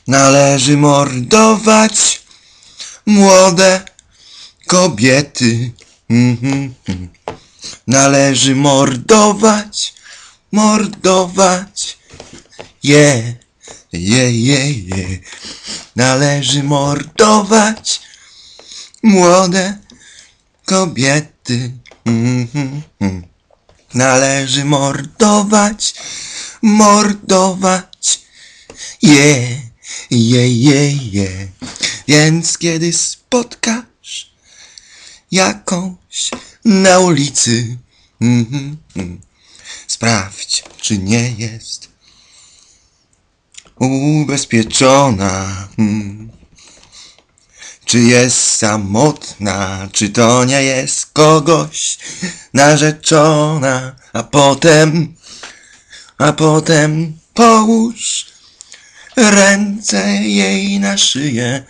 Należy mordować młode kobiety. Należy mordować je. Należy mordować młode kobiety. Należy mordować je. Więc kiedy spotkasz jakąś na ulicy, sprawdź, czy nie jest ubezpieczona, czy jest samotna, czy to nie jest kogoś narzeczona, a potem połóż ręce jej na szyję.